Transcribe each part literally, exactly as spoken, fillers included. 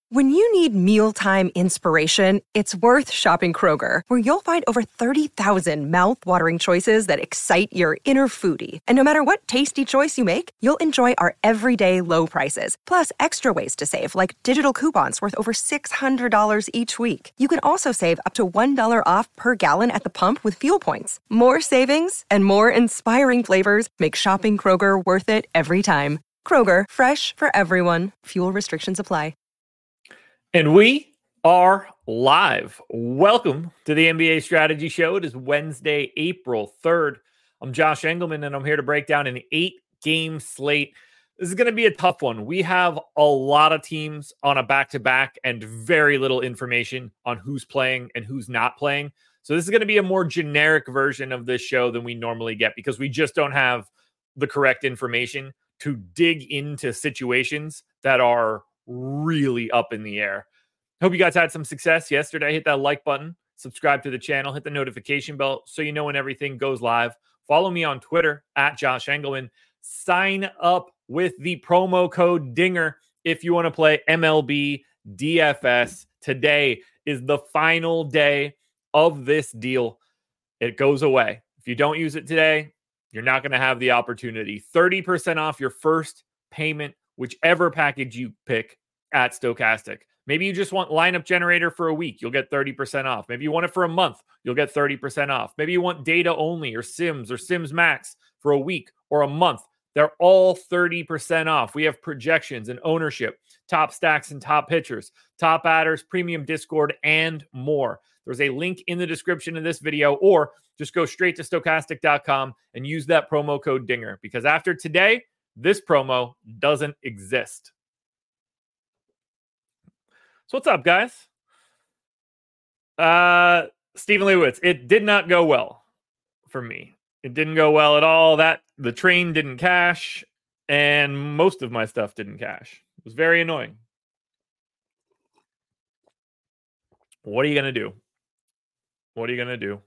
When you need mealtime inspiration, it's worth shopping Kroger, where you'll find over thirty thousand mouth-watering choices that excite your inner foodie. And no matter what tasty choice you make, you'll enjoy our everyday low prices, plus extra ways to save, like digital coupons worth over six hundred dollars each week. You can also save up to one dollar off per gallon at the pump with fuel points. More savings and more inspiring flavors make shopping Kroger worth it every time. Kroger, fresh for everyone. Fuel restrictions apply. And we are live. Welcome to the N B A Strategy Show. It is Wednesday, April third. I'm Josh Engelman, and I'm here to break down an eight-game slate. This is going to be a tough one. We have a lot of teams on a back-to-back and very little information on who's playing and who's not playing. So this is going to be a more generic version of this show than we normally get because we just don't have the correct information to dig into situations that are really up in the air. Hope you guys had some success yesterday. Hit that like button, subscribe to the channel, hit the notification bell so you know when everything goes live. Follow me on Twitter at Josh Engelman. Sign up with the promo code DINGER if you want to play M L B D F S. Today is the final day of this deal. It goes away. If you don't use it today, you're not going to have the opportunity. thirty percent off your first payment, whichever package you pick at Stokastic. Maybe you just want lineup generator for a week. You'll get thirty percent off. Maybe you want it for a month. You'll get thirty percent off. Maybe you want data only or Sims or Sims Max for a week or a month. They're all thirty percent off. We have projections and ownership, top stacks and top pitchers, top adders, premium Discord, and more. There's a link in the description of this video, or just go straight to stokastic dot com and use that promo code DINGER, because after today, this promo doesn't exist. So what's up, guys? Uh, Stephen Leibowitz, it did not go well for me. It didn't go well at all. That the train didn't cash, and most of my stuff didn't cash. It was very annoying. What are you going to do? What are you going to do?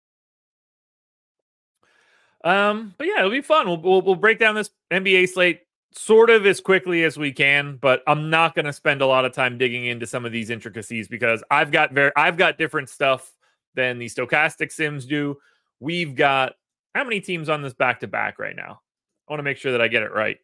Um, but yeah, it'll be fun. We'll, we'll we'll break down this N B A slate sort of as quickly as we can, but I'm not going to spend a lot of time digging into some of these intricacies because I've got very I've got different stuff than the Stokastic Sims do. We've got how many teams on this back to back right now? I want to make sure that I get it right.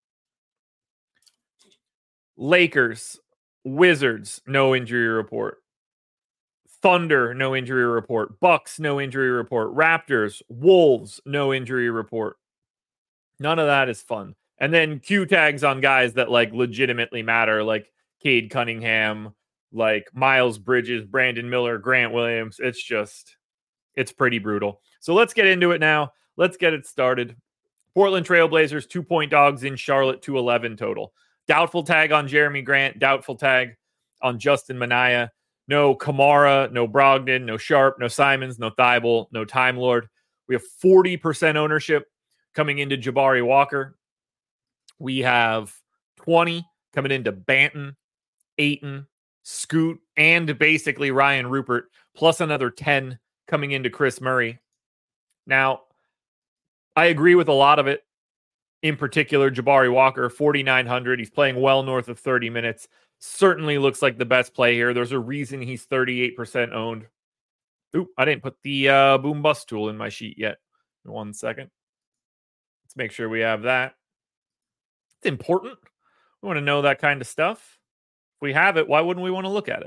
Lakers, Wizards, no injury report. Thunder, no injury report. Bucks, no injury report. Raptors, Wolves, no injury report. None of that is fun. And then Q tags on guys that like legitimately matter, like Cade Cunningham, like Miles Bridges, Brandon Miller, Grant Williams. It's just, it's pretty brutal. So let's get into it now. Let's get it started. Portland Trailblazers, two-point dogs in Charlotte, two eleven total. Doubtful tag on Jeremy Grant. Doubtful tag on Justin Minaya. No Kamara, no Brogdon, no Sharp, no Simons, no Thibault, no Time Lord. We have forty percent ownership coming into Jabari Walker. We have twenty coming into Banton, Ayton, Scoot, and basically Ryan Rupert, plus another ten coming into Chris Murray. Now, I agree with a lot of it. In particular, Jabari Walker, forty-nine hundred. He's playing well north of thirty minutes. Certainly looks like the best play here. There's a reason he's thirty-eight percent owned. Oop, I didn't put the uh, boom bust tool in my sheet yet. One second. Let's make sure we have that. It's important. We want to know that kind of stuff. If we have it, why wouldn't we want to look at it?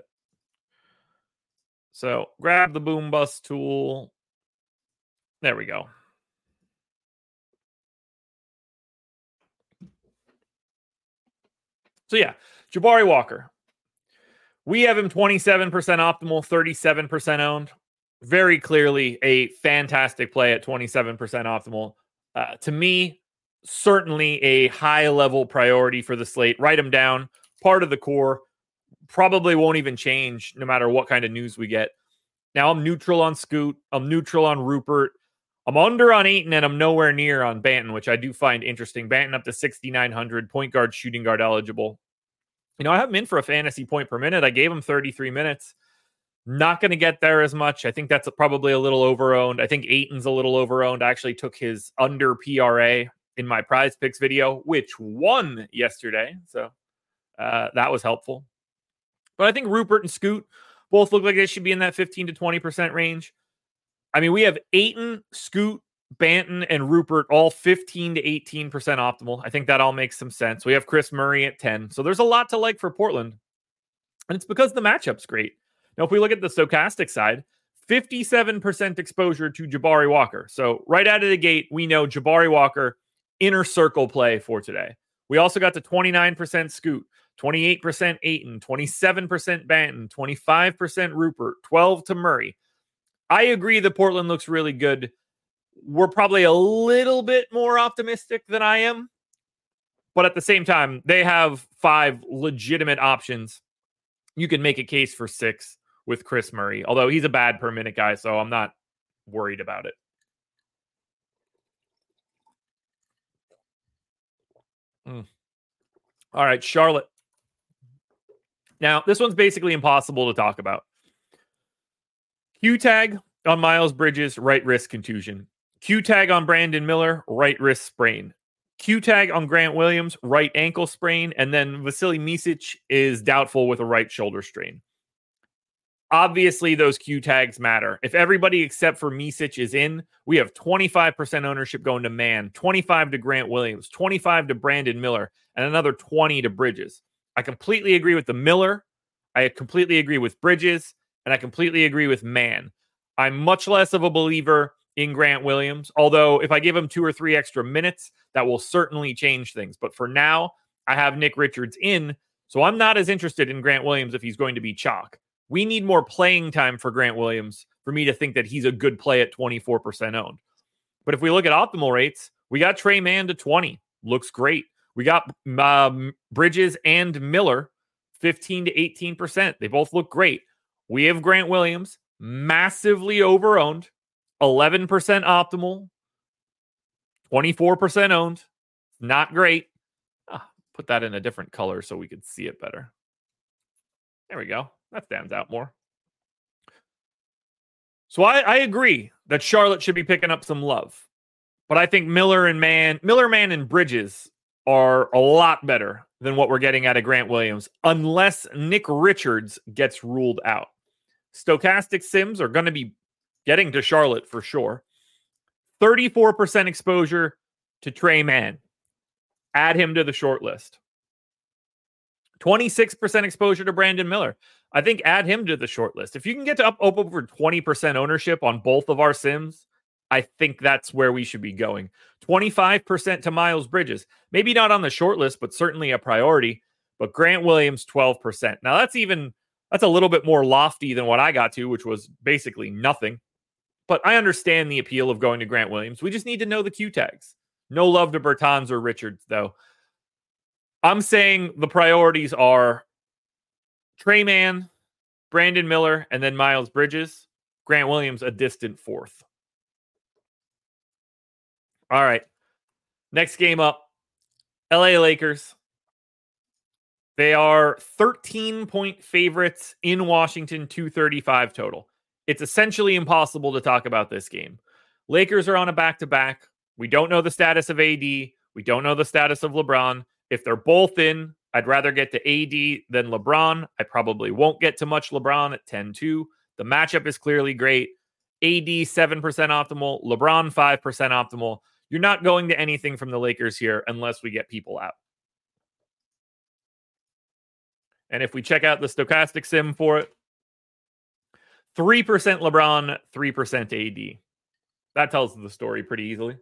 So grab the boom bust tool. There we go. So yeah, Jabari Walker. We have him twenty-seven percent optimal, thirty-seven percent owned. Very clearly a fantastic play at twenty-seven percent optimal. Uh, to me, certainly a high-level priority for the slate. Write him down. Part of the core. Probably won't even change no matter what kind of news we get. Now, I'm neutral on Scoot. I'm neutral on Rupert. I'm under on Ayton, and I'm nowhere near on Banton, which I do find interesting. Banton up to sixty-nine hundred, point guard, shooting guard eligible. You know, I have him in for a fantasy point per minute. I gave him thirty-three minutes. Not going to get there as much. I think that's probably a little overowned. I think Ayton's a little overowned. I actually took his under P R A in my prize picks video, which won yesterday. So uh, that was helpful. But I think Rupert and Scoot both look like they should be in that fifteen to twenty percent range. I mean, we have Ayton, Scoot, Banton, and Rupert all fifteen to eighteen percent optimal. I think that all makes some sense. We have Chris Murray at ten. So there's a lot to like for Portland. And it's because the matchup's great. Now, if we look at the stochastic side, fifty-seven percent exposure to Jabari Walker. So right out of the gate, we know Jabari Walker, inner circle play for today. We also got to twenty-nine percent Scoot, twenty-eight percent Ayton, twenty-seven percent Banton, twenty-five percent Rupert, twelve to Murray. I agree that Portland looks really good. We're probably a little bit more optimistic than I am. But at the same time, they have five legitimate options. You can make a case for six with Chris Murray, although he's a bad per minute guy, so I'm not worried about it. Mm. All right, Charlotte. Now, this one's basically impossible to talk about. Q-tag on Miles Bridges, right wrist contusion. Q-tag on Brandon Miller, right wrist sprain. Q-tag on Grant Williams, right ankle sprain. And then Vasily Micic is doubtful with a right shoulder strain. Obviously, those Q-tags matter. If everybody except for Micic is in, we have twenty-five percent ownership going to Mann, twenty-five to Grant Williams, twenty-five to Brandon Miller, and another twenty to Bridges. I completely agree with the Miller. I completely agree with Bridges. And I completely agree with Mann. I'm much less of a believer in Grant Williams, although if I give him two or three extra minutes, that will certainly change things. But for now, I have Nick Richards in, so I'm not as interested in Grant Williams if he's going to be chalk. We need more playing time for Grant Williams for me to think that he's a good play at twenty-four percent owned. But if we look at optimal rates, we got Tre Mann to twenty. Looks great. We got um, Bridges and Miller, fifteen to eighteen percent. They both look great. We have Grant Williams, massively overowned, eleven percent optimal, twenty-four percent owned. Not great. Ah, put that in a different color so we could see it better. There we go. That stands out more. So I, I agree that Charlotte should be picking up some love. But I think Miller and Mann, Miller, Mann, and Bridges are a lot better than what we're getting out of Grant Williams, unless Nick Richards gets ruled out. Stochastic sims are going to be getting to Charlotte for sure. thirty-four percent exposure to Tre Mann. Add him to the short list. twenty-six percent exposure to Brandon Miller. I think add him to the short list. If you can get to up, up over twenty percent ownership on both of our sims, I think that's where we should be going. twenty-five percent to Miles Bridges. Maybe not on the short list, but certainly a priority. But Grant Williams, twelve percent. Now that's even, that's a little bit more lofty than what I got to, which was basically nothing. But I understand the appeal of going to Grant Williams. We just need to know the Q tags. No love to Bertans or Richards, though. I'm saying the priorities are Tre Mann, Brandon Miller, and then Miles Bridges. Grant Williams, a distant fourth. All right. Next game up. L A Lakers. They are thirteen-point favorites in Washington, two thirty-five total. It's essentially impossible to talk about this game. Lakers are on a back-to-back. We don't know the status of A D. We don't know the status of LeBron. If they're both in, I'd rather get to A D than LeBron. I probably won't get to much LeBron at ten two. The matchup is clearly great. A D seven percent optimal. LeBron five percent optimal. You're not going to anything from the Lakers here unless we get people out. And if we check out the stochastic sim for it, three percent LeBron, three percent A D. That tells the story pretty easily.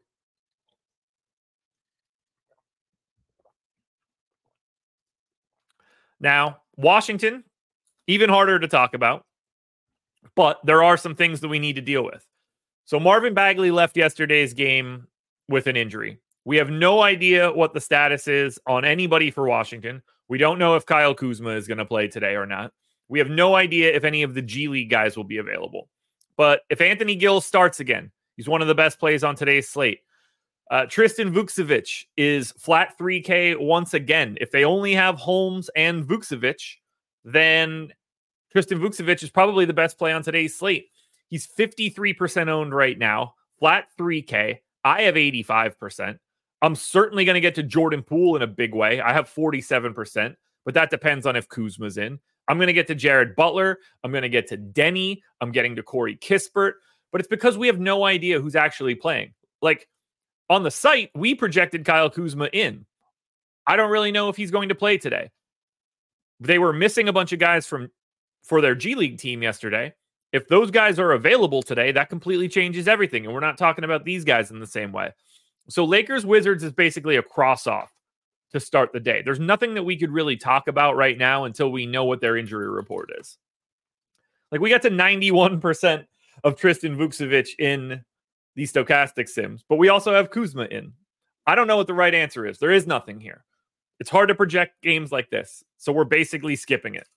Now, Washington, even harder to talk about, but there are some things that we need to deal with. So Marvin Bagley left yesterday's game with an injury. We have no idea what the status is on anybody for Washington. We don't know if Kyle Kuzma is going to play today or not. We have no idea if any of the G League guys will be available. But if Anthony Gill starts again, he's one of the best plays on today's slate. Uh, Tristan Vukcevic is flat three K once again. If they only have Holmes and Vukcevic, then Tristan Vukcevic is probably the best play on today's slate. He's fifty-three percent owned right now, flat three K. I have eighty-five percent. I'm certainly going to get to Jordan Poole in a big way. I have forty-seven percent, but that depends on if Kuzma's in. I'm going to get to Jared Butler. I'm going to get to Denny. I'm getting to Corey Kispert. But it's because we have no idea who's actually playing. Like, on the site, we projected Kyle Kuzma in. I don't really know if he's going to play today. They were missing a bunch of guys from for their G League team yesterday. If those guys are available today, that completely changes everything. And we're not talking about these guys in the same way. So Lakers Wizards is basically a cross-off to start the day. There's nothing that we could really talk about right now until we know what their injury report is. Like, we got to ninety-one percent of Tristan Vukcevic in the stochastic sims, but we also have Kuzma in. I don't know what the right answer is. There is nothing here. It's hard to project games like this, so we're basically skipping it.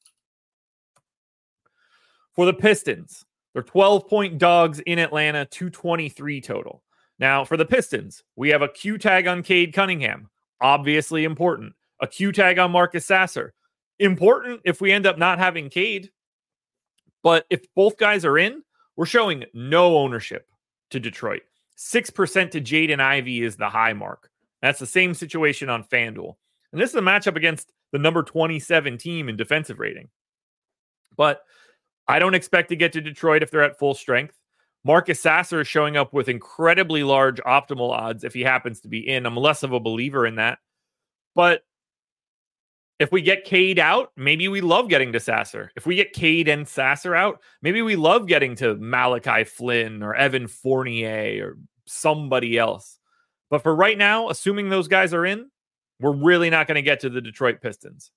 For the Pistons, they're twelve-point dogs in Atlanta, two twenty-three total. Now, for the Pistons, we have a Q tag on Cade Cunningham. Obviously important. A Q tag on Marcus Sasser. Important if we end up not having Cade. But if both guys are in, we're showing no ownership to Detroit. six percent to Jaden Ivey is the high mark. That's the same situation on FanDuel. And this is a matchup against the number twenty-seven team in defensive rating. But I don't expect to get to Detroit if they're at full strength. Marcus Sasser is showing up with incredibly large optimal odds if he happens to be in. I'm less of a believer in that. But if we get Cade out, maybe we love getting to Sasser. If we get Cade and Sasser out, maybe we love getting to Malachi Flynn or Evan Fournier or somebody else. But for right now, assuming those guys are in, we're really not going to get to the Detroit Pistons.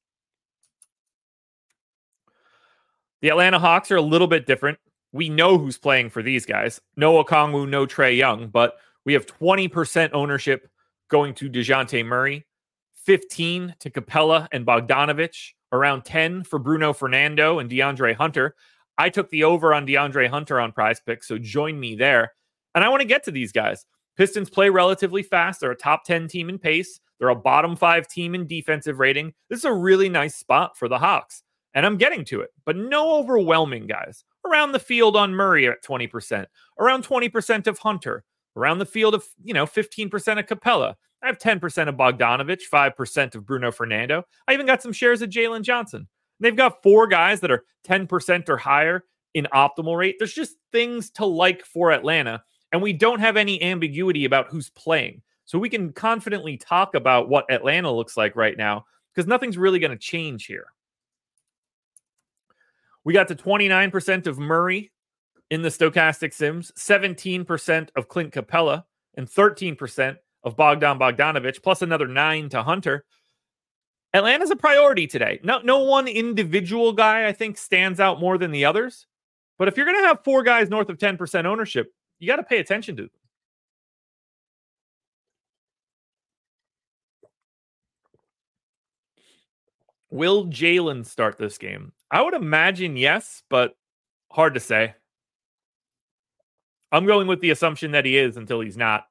The Atlanta Hawks are a little bit different. We know who's playing for these guys. No Okongwu, no Trae Young, but we have twenty percent ownership going to DeJounte Murray, fifteen to Capella and Bogdanovich, around ten for Bruno Fernando and DeAndre Hunter. I took the over on DeAndre Hunter on PrizePicks, so join me there. And I want to get to these guys. Pistons play relatively fast. They're a top ten team in pace. They're a bottom five team in defensive rating. This is a really nice spot for the Hawks. And I'm getting to it, but no overwhelming guys. Around the field on Murray at twenty percent, around twenty percent of Hunter, around the field of, you know, fifteen percent of Capella. I have ten percent of Bogdanovich, five percent of Bruno Fernando. I even got some shares of Jalen Johnson. And they've got four guys that are ten percent or higher in optimal rate. There's just things to like for Atlanta, and we don't have any ambiguity about who's playing. So we can confidently talk about what Atlanta looks like right now because nothing's really going to change here. We got to twenty-nine percent of Murray in the stochastic sims, seventeen percent of Clint Capella, and thirteen percent of Bogdan Bogdanovich, plus another nine to Hunter. Atlanta's a priority today. No, no one individual guy, I think, stands out more than the others. But if you're going to have four guys north of ten percent ownership, you got to pay attention to them. Will Jalen start this game? I would imagine yes, but hard to say. I'm going with the assumption that he is until he's not.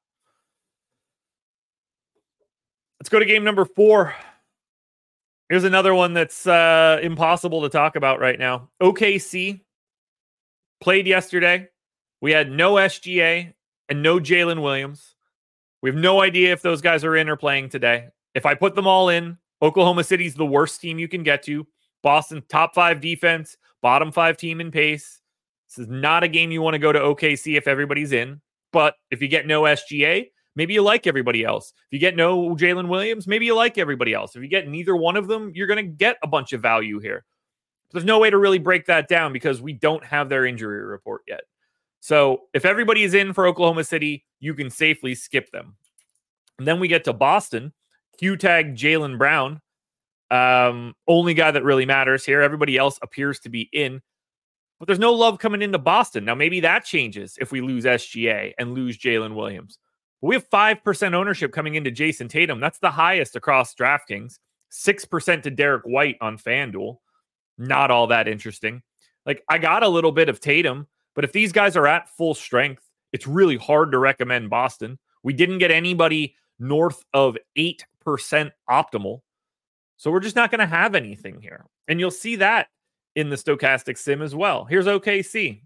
Let's go to game number four. Here's another one that's uh, impossible to talk about right now. O K C played yesterday. We had no S G A and no Jalen Williams. We have no idea if those guys are in or playing today. If I put them all in, Oklahoma City's the worst team you can get to. Boston, top five defense, bottom five team in pace. This is not a game you want to go to O K C if everybody's in. But if you get no S G A, maybe you like everybody else. If you get no Jalen Williams, maybe you like everybody else. If you get neither one of them, you're going to get a bunch of value here. There's no way to really break that down because we don't have their injury report yet. So if everybody is in for Oklahoma City, you can safely skip them. And then we get to Boston. Q-tag Jaylen Brown. Um, only guy that really matters here. Everybody else appears to be in. But there's no love coming into Boston. Now, maybe that changes if we lose S G A and lose Jalen Williams. But we have five percent ownership coming into Jason Tatum. That's the highest across DraftKings. six percent to Derek White on FanDuel. Not all that interesting. Like, I got a little bit of Tatum, but if these guys are at full strength, it's really hard to recommend Boston. We didn't get anybody north of eight percent optimal. So we're just not going to have anything here. And you'll see that in the stochastic sim as well. Here's O K C.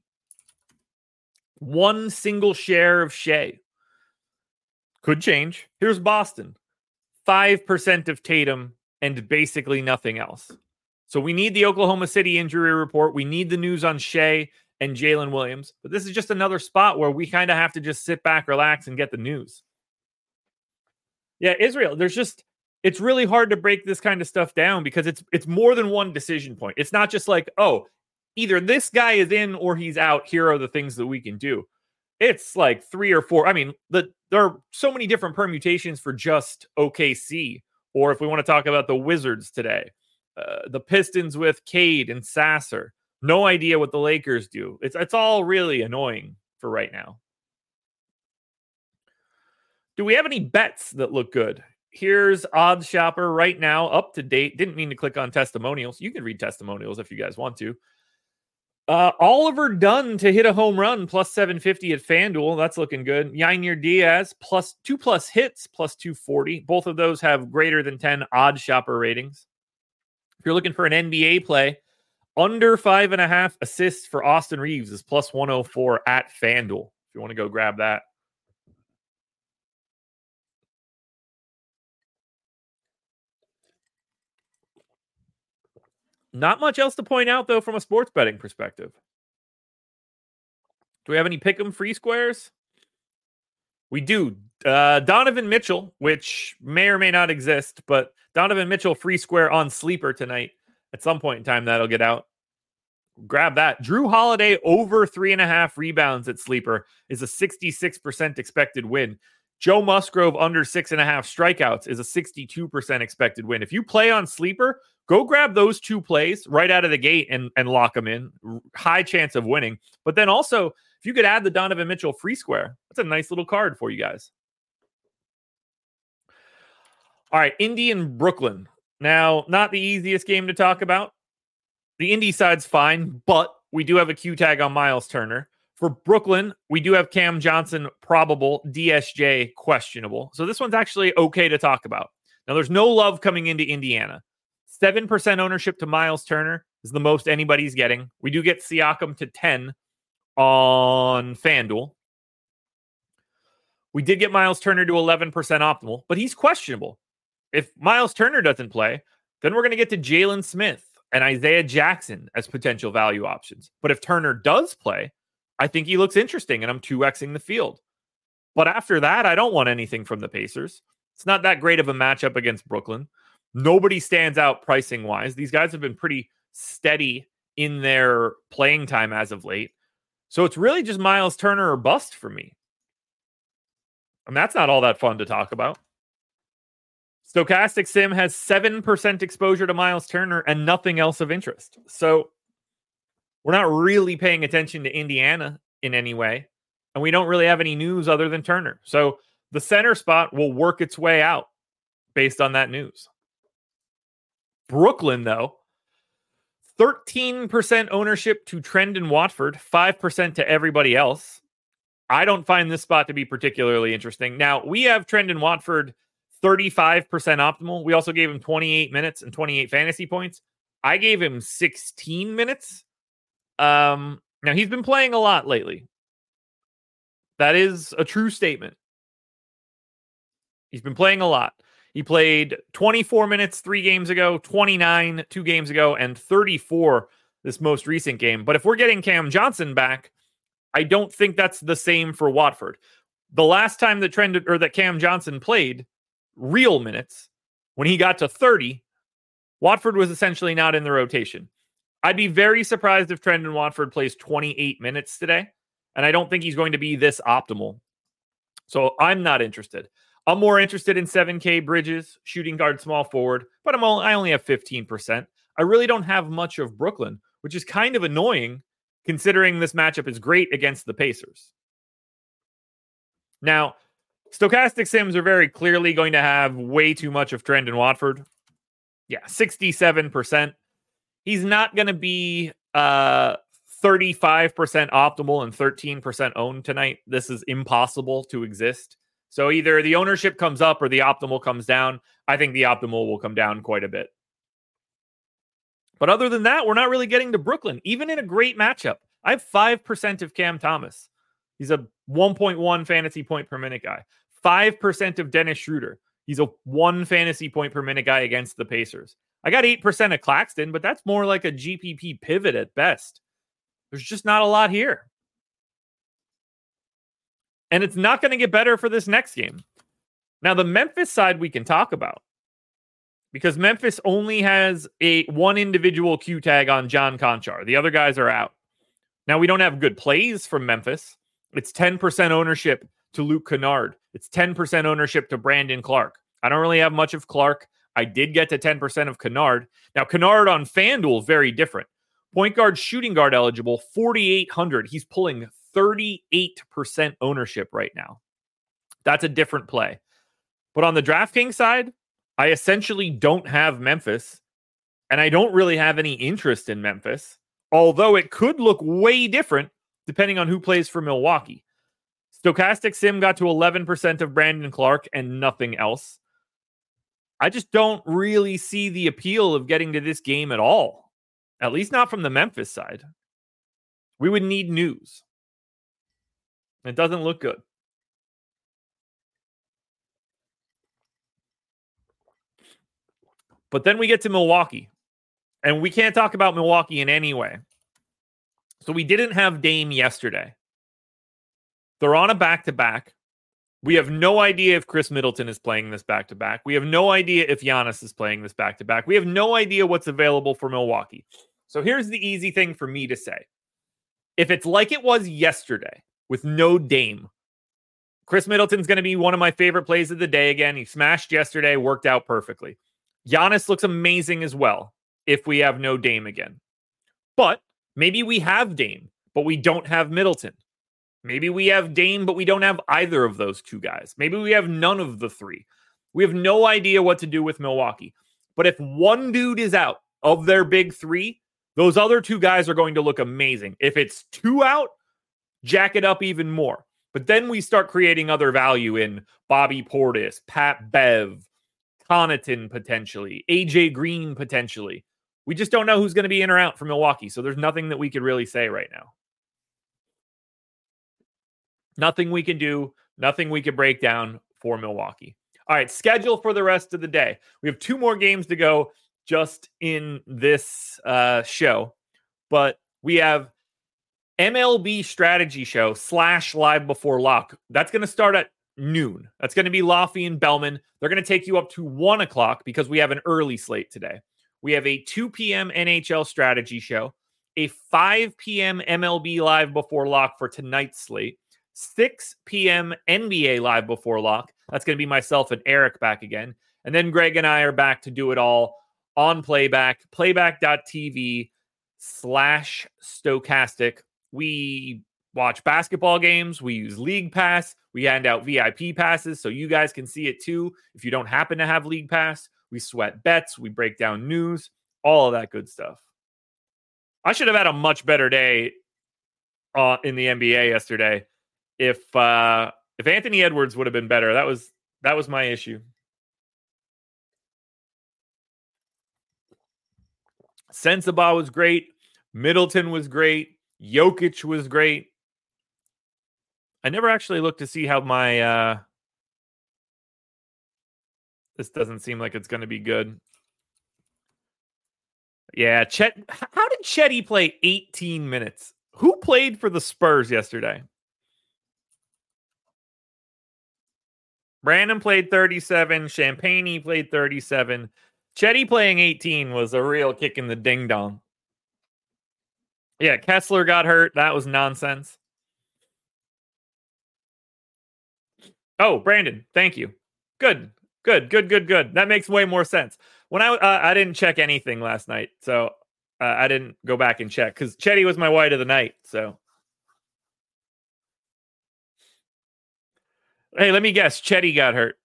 One single share of Shea. Could change. Here's Boston. five percent of Tatum and basically nothing else. So we need the Oklahoma City injury report. We need the news on Shea and Jalen Williams. But this is just another spot where we kind of have to just sit back, relax, and get the news. Yeah, Israel, there's just, it's really hard to break this kind of stuff down because it's it's more than one decision point. It's not just like, oh, either this guy is in or he's out. Here are the things that we can do. It's like three or four. I mean, the, there are so many different permutations for just O K C. Or if we want to talk about the Wizards today, uh, the Pistons with Cade and Sasser. No idea what the Lakers do. It's it's all really annoying for right now. Do we have any bets that look good? Here's Odds Shopper right now, up to date. Didn't mean to click on testimonials. You can read testimonials if you guys want to. Uh, Oliver Dunn to hit a home run, plus seven fifty at FanDuel. That's looking good. Yainer Diaz, plus two plus hits, plus two forty. Both of those have greater than ten Odds Shopper ratings. If you're looking for an N B A play, under five and a half assists for Austin Reeves is plus one oh four at FanDuel. If you want to go grab that. Not much else to point out, though, from a sports betting perspective. Do we have any pick'em free squares? We do. Uh, Donovan Mitchell, which may or may not exist, but Donovan Mitchell free square on Sleeper tonight. At some point in time, that'll get out. Grab that. Drew Holiday over three and a half rebounds at Sleeper is a sixty-six percent expected win. Joe Musgrove under six and a half strikeouts is a sixty-two percent expected win. If you play on Sleeper, go grab those two plays right out of the gate and, and lock them in. High chance of winning. But then also, if you could add the Donovan Mitchell free square, that's a nice little card for you guys. All right, Indy and Brooklyn. Now, not the easiest game to talk about. The Indy side's fine, but we do have a Q tag on Miles Turner. For Brooklyn, we do have Cam Johnson probable, D S J questionable. So this one's actually okay to talk about. Now, there's no love coming into Indiana. seven percent ownership to Miles Turner is the most anybody's getting. We do get Siakam to ten on FanDuel. We did get Miles Turner to eleven percent optimal, but he's questionable. If Miles Turner doesn't play, then we're going to get to Jalen Smith and Isaiah Jackson as potential value options. But if Turner does play, I think he looks interesting, and I'm two Xing the field. But after that, I don't want anything from the Pacers. It's not that great of a matchup against Brooklyn. Nobody stands out pricing-wise. These guys have been pretty steady in their playing time as of late. So it's really just Miles Turner or bust for me. And that's not all that fun to talk about. Stochastic Sim has seven percent exposure to Miles Turner and nothing else of interest. So we're not really paying attention to Indiana in any way. And we don't really have any news other than Turner. So the center spot will work its way out based on that news. Brooklyn, though, thirteen percent ownership to Trendon Watford, five percent to everybody else. I don't find this spot to be particularly interesting. Now, we have Trendon Watford thirty-five percent optimal. We also gave him twenty-eight minutes and twenty-eight fantasy points. I gave him sixteen minutes. Um, now, he's been playing a lot lately. That is a true statement. He's been playing a lot. He played twenty-four minutes three games ago, twenty-nine two games ago, and thirty-four this most recent game. But if we're getting Cam Johnson back, I don't think that's the same for Watford. The last time that trended or that Cam Johnson played real minutes, when he got to thirty, Watford was essentially not in the rotation. I'd be very surprised if Trendon Watford plays twenty-eight minutes today, and I don't think he's going to be this optimal. So I'm not interested. I'm more interested in seven K Bridges, shooting guard, small forward, but I'm only, I only have fifteen percent. I really don't have much of Brooklyn, which is kind of annoying considering this matchup is great against the Pacers. Now, Stochastic Sims are very clearly going to have way too much of Trendon Watford. Yeah, sixty-seven percent. He's not going to be uh, thirty-five percent optimal and thirteen percent owned tonight. This is impossible to exist. So either the ownership comes up or the optimal comes down. I think the optimal will come down quite a bit. But other than that, we're not really getting to Brooklyn, even in a great matchup. I have five percent of Cam Thomas. He's a one point one fantasy point per minute guy. five percent of Dennis Schroeder. He's a one fantasy point per minute guy against the Pacers. I got eight percent of Claxton, but that's more like a G P P pivot at best. There's just not a lot here. And it's not going to get better for this next game. Now, the Memphis side we can talk about, because Memphis only has a one individual Q tag on John Conchar. The other guys are out. Now, we don't have good plays from Memphis. It's ten percent ownership to Luke Kennard. It's ten percent ownership to Brandon Clark. I don't really have much of Clark. I did get to ten percent of Kennard. Now, Kennard on FanDuel, very different. Point guard, shooting guard eligible, forty-eight hundred. He's pulling thirty-eight percent ownership right now. That's a different play. But on the DraftKings side, I essentially don't have Memphis, and I don't really have any interest in Memphis, although it could look way different depending on who plays for Milwaukee. Stochastic Sim got to eleven percent of Brandon Clark and nothing else. I just don't really see the appeal of getting to this game at all, at least not from the Memphis side. We would need news. It doesn't look good. But then we get to Milwaukee, and we can't talk about Milwaukee in any way. So we didn't have Dame yesterday. They're on a back-to-back. We have no idea if Chris Middleton is playing this back-to-back. We have no idea if Giannis is playing this back-to-back. We have no idea what's available for Milwaukee. So here's the easy thing for me to say. If it's like it was yesterday with no Dame, Chris Middleton's going to be one of my favorite plays of the day again. He smashed yesterday, worked out perfectly. Giannis looks amazing as well if we have no Dame again. But maybe we have Dame, but we don't have Middleton. Maybe we have Dame, but we don't have either of those two guys. Maybe we have none of the three. We have no idea what to do with Milwaukee. But if one dude is out of their big three, those other two guys are going to look amazing. If it's two out, jack it up even more. But then we start creating other value in Bobby Portis, Pat Bev, Connaughton potentially, A J Green potentially. We just don't know who's going to be in or out for Milwaukee. So there's nothing that we could really say right now. Nothing we can do, nothing we can break down for Milwaukee. All right, schedule for the rest of the day. We have two more games to go just in this uh, show, but we have M L B strategy show slash live before lock. That's going to start at noon. That's going to be Laffy and Bellman. They're going to take you up to one o'clock because we have an early slate today. We have a two p.m. N H L strategy show, a five p.m. M L B live before lock for tonight's slate, six p.m. N B A live before lock. That's going to be myself and Eric back again. And then Greg and I are back to do it all on playback, playback.tv slash stochastic. We watch basketball games. We use League Pass. We hand out V I P passes so you guys can see it too. If you don't happen to have League Pass, we sweat bets. We break down news, all of that good stuff. I should have had a much better day uh, in the N B A yesterday. If uh, if Anthony Edwards would have been better, that was that was my issue. Sensabaugh was great. Middleton was great. Jokic was great. I never actually looked to see how my... Uh... This doesn't seem like it's going to be good. Yeah, Chet. How did Chetty play eighteen minutes? Who played for the Spurs yesterday? Brandon played thirty-seven. Champagne played thirty-seven. Chetty playing eighteen was a real kick in the ding-dong. Yeah, Kessler got hurt. That was nonsense. Oh, Brandon, thank you. Good, good, good, good, good. That makes way more sense. When I uh, I didn't check anything last night, so uh, I didn't go back and check because Chetty was my white of the night. So, hey, let me guess. Chetty got hurt.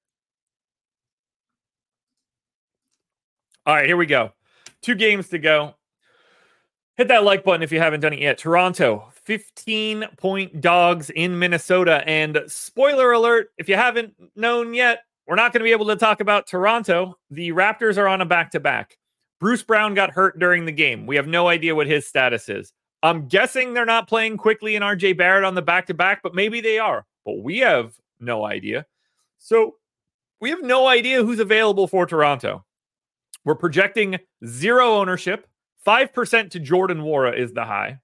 All right, here we go. Two games to go. Hit that like button if you haven't done it yet. Toronto, fifteen-point dogs in Minnesota. And spoiler alert, if you haven't known yet, we're not going to be able to talk about Toronto. The Raptors are on a back-to-back. Bruce Brown got hurt during the game. We have no idea what his status is. I'm guessing they're not playing Quickly and R J Barrett on the back-to-back, but maybe they are. But we have no idea. So we have no idea who's available for Toronto. We're projecting zero ownership. five percent to Jordan Nwora is the high.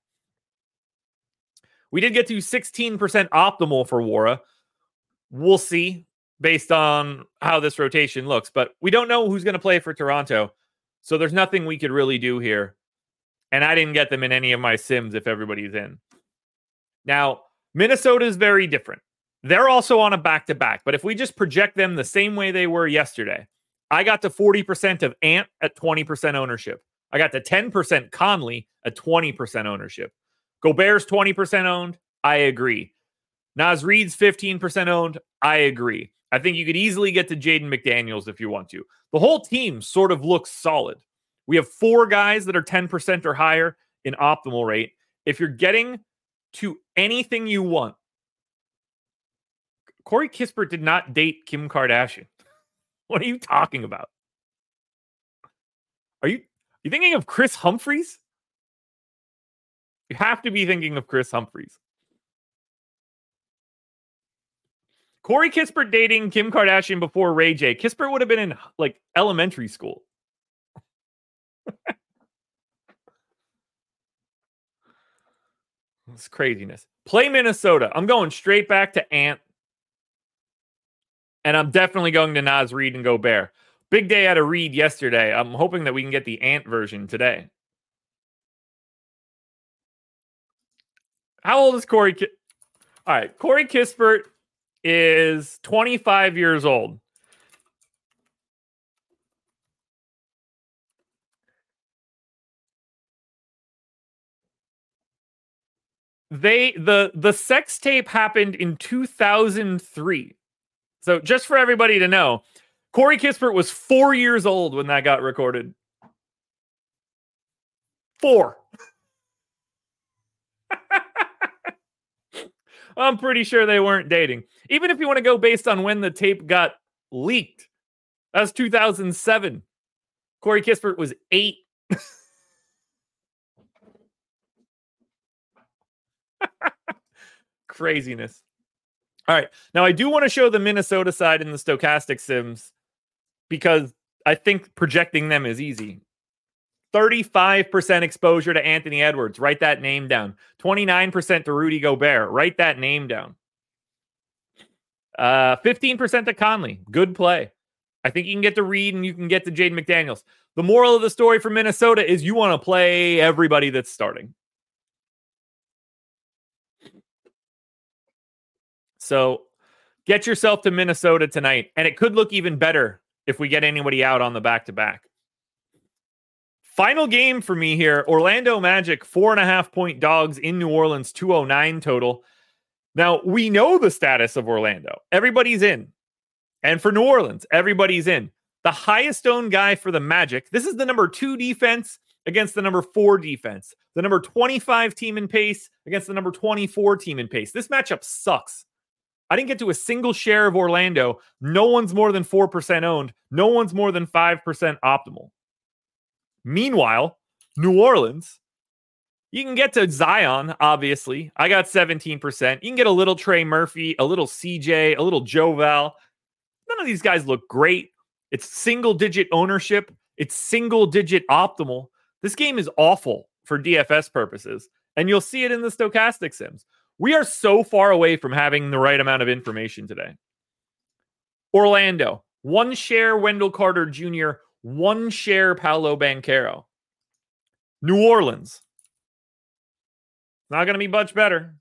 We did get to sixteen percent optimal for Nwora. We'll see based on how this rotation looks, but we don't know who's going to play for Toronto. So there's nothing we could really do here. And I didn't get them in any of my sims if everybody's in. Now, Minnesota is very different. They're also on a back-to-back, but if we just project them the same way they were yesterday, I got to forty percent of Ant at twenty percent ownership. I got to ten percent Conley at twenty percent ownership. Gobert's twenty percent owned. I agree. Naz Reid's fifteen percent owned. I agree. I think you could easily get to Jaden McDaniels if you want to. The whole team sort of looks solid. We have four guys that are ten percent or higher in optimal rate. If you're getting to anything you want, Corey Kispert did not date Kim Kardashian. What are you talking about? Are you, you thinking of Chris Humphries? You have to be thinking of Chris Humphries. Corey Kispert dating Kim Kardashian before Ray J. Kispert would have been in like elementary school. It's craziness. Play Minnesota. I'm going straight back to Ant. And I'm definitely going to Naz Reid and Gobert. Big day out of Reid yesterday. I'm hoping that we can get the Ant version today. How old is Corey? Ki- All right. Corey Kispert is twenty-five years old. They the the sex tape happened in two thousand three. So just for everybody to know, Corey Kispert was four years old when that got recorded. Four. I'm pretty sure they weren't dating. Even if you want to go based on when the tape got leaked, that's two thousand seven. Corey Kispert was eight. Craziness. All right. Now, I do want to show the Minnesota side in the stochastic sims because I think projecting them is easy. thirty-five percent exposure to Anthony Edwards. Write that name down. twenty-nine percent to Rudy Gobert. Write that name down. Uh, fifteen percent to Conley. Good play. I think you can get to Reid and you can get to Jaden McDaniels. The moral of the story for Minnesota is you want to play everybody that's starting. So get yourself to Minnesota tonight. And it could look even better if we get anybody out on the back-to-back. Final game for me here. Orlando Magic, four and a half point dogs in New Orleans, two oh nine total. Now, we know the status of Orlando. Everybody's in. And for New Orleans, everybody's in. The highest owned guy for the Magic, this is the number two defense against the number four defense. The number twenty-five team in pace against the number twenty-four team in pace. This matchup sucks. I didn't get to a single share of Orlando. No one's more than four percent owned. No one's more than five percent optimal. Meanwhile, New Orleans, you can get to Zion, obviously. I got seventeen percent. You can get a little Trey Murphy, a little C J, a little Joe Val. None of these guys look great. It's single-digit ownership. It's single-digit optimal. This game is awful for D F S purposes, and you'll see it in the stochastic sims. We are so far away from having the right amount of information today. Orlando, one share Wendell Carter Junior, one share Paolo Banchero. New Orleans, not going to be much better.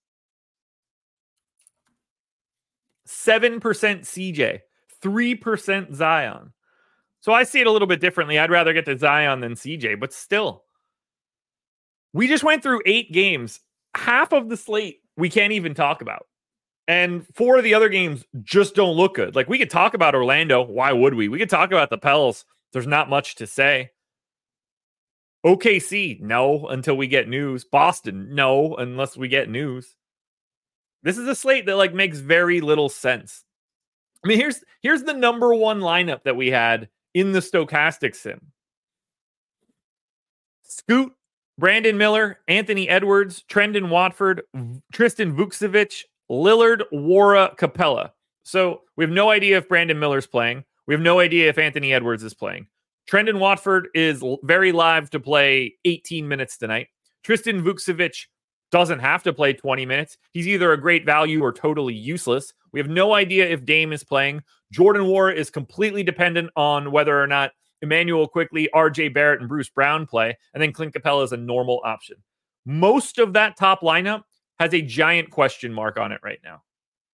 seven percent C J, three percent Zion. So I see it a little bit differently. I'd rather get to Zion than C J, but still. We just went through eight games. Half of the slate we can't even talk about. And four of the other games just don't look good. Like, we could talk about Orlando. Why would we? We could talk about the Pels. There's not much to say. O K C, no, until we get news. Boston, no, unless we get news. This is a slate that like makes very little sense. I mean, here's here's the number one lineup that we had in the stochastic sim. Scoot, Brandon Miller, Anthony Edwards, Trendon Watford, Tristan Vukcevic, Lillard, Nwora, Capella. So we have no idea if Brandon Miller's playing. We have no idea if Anthony Edwards is playing. Trendon Watford is l- very live to play eighteen minutes tonight. Tristan Vukcevic doesn't have to play twenty minutes. He's either a great value or totally useless. We have no idea if Dame is playing. Jordan Nwora is completely dependent on whether or not Emmanuel Quickly, R J Barrett, and Bruce Brown play. And then Clint Capella is a normal option. Most of that top lineup has a giant question mark on it right now.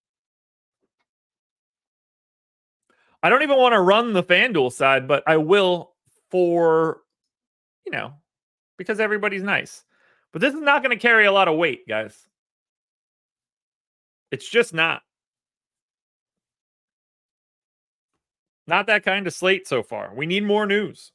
I don't even want to run the FanDuel side, but I will for, you know, because everybody's nice. But this is not going to carry a lot of weight, guys. It's just not. Not that kind of slate so far. We need more news.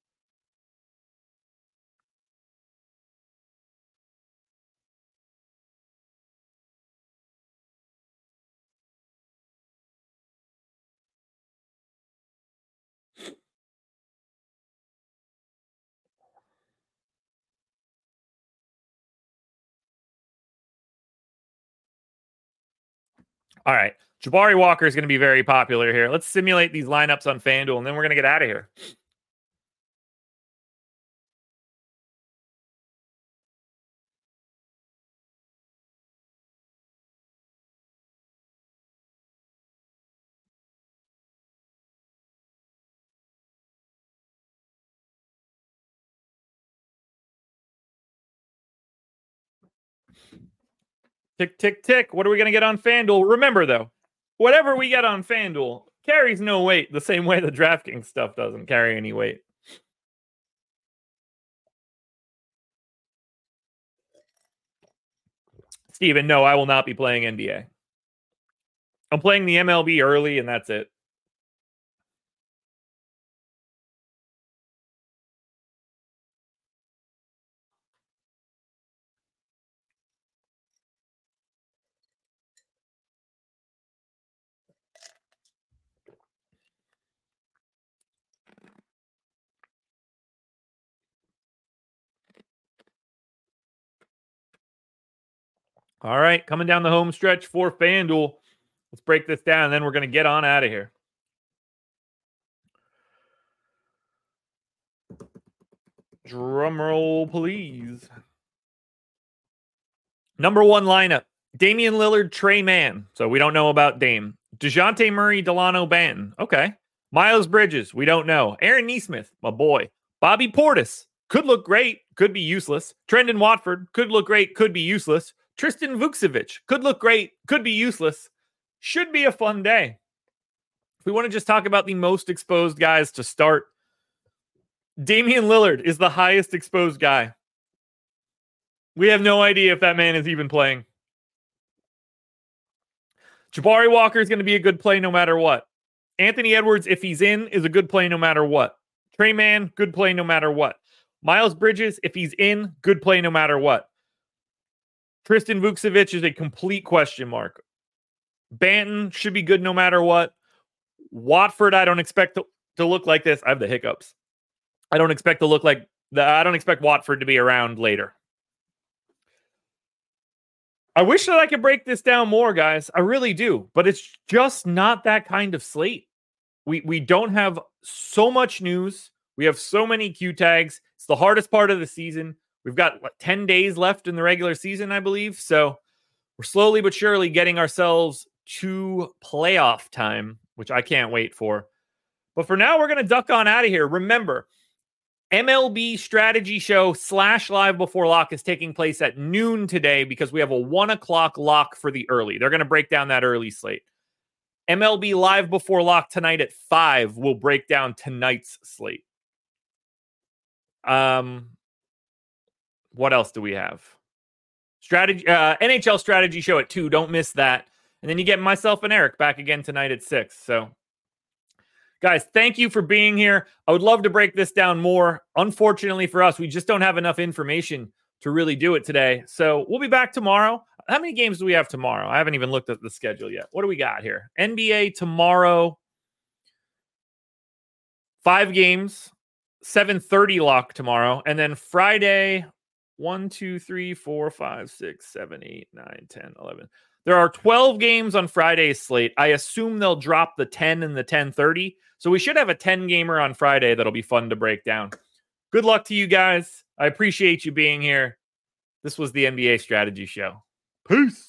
All right. Jabari Walker is going to be very popular here. Let's simulate these lineups on FanDuel, and then we're going to get out of here. Tick, tick, tick. What are we going to get on FanDuel? Remember, though, whatever we get on FanDuel carries no weight the same way the DraftKings stuff doesn't carry any weight. Steven, no, I will not be playing N B A. I'm playing the M L B early, and that's it. All right, coming down the home stretch for FanDuel. Let's break this down, and then we're going to get on out of here. Drum roll, please. Number one lineup, Damian Lillard, Trey Mann. So we don't know about Dame. DeJounte Murray, Delano Banton. Okay. Miles Bridges. We don't know. Aaron Nesmith, my boy. Bobby Portis. Could look great. Could be useless. Trendon Watford. Could look great. Could be useless. Tristan Vukcevic. Could look great. Could be useless. Should be a fun day. If we want to just talk about the most exposed guys to start, Damian Lillard is the highest exposed guy. We have no idea if that man is even playing. Jabari Walker is going to be a good play no matter what. Anthony Edwards, if he's in, is a good play no matter what. Trey Mann, good play no matter what. Miles Bridges, if he's in, good play no matter what. Tristan Vukcevic is a complete question mark. Banton should be good no matter what. Watford, I don't expect to, to look like this. I have the hiccups. I don't expect to look like the. I don't expect Watford to be around later. I wish that I could break this down more, guys. I really do, but it's just not that kind of slate. We we don't have so much news. We have so many Q tags. It's the hardest part of the season. We've got what, ten days left in the regular season, I believe. So we're slowly but surely getting ourselves to playoff time, which I can't wait for. But for now, we're going to duck on out of here. Remember, M L B strategy show slash live before lock is taking place at noon today because we have a one o'clock lock for the early. They're going to break down that early slate. M L B live before lock tonight at five will break down tonight's slate. Um, what else do we have? Strategy, uh, N H L strategy show at two. Don't miss that. And then you get myself and Eric back again tonight at six. So, guys, thank you for being here. I would love to break this down more. Unfortunately for us, we just don't have enough information to really do it today. So we'll be back tomorrow. How many games do we have tomorrow? I haven't even looked at the schedule yet. What do we got here? N B A tomorrow. Five games. seven thirty lock tomorrow. And then Friday, one, two, three, four, five, six, seven, eight, nine, ten, eleven. There are twelve games on Friday's slate. I assume they'll drop the ten and the ten thirty. So we should have a ten gamer on Friday that'll be fun to break down. Good luck to you guys. I appreciate you being here. This was the N B A Strategy Show. Peace.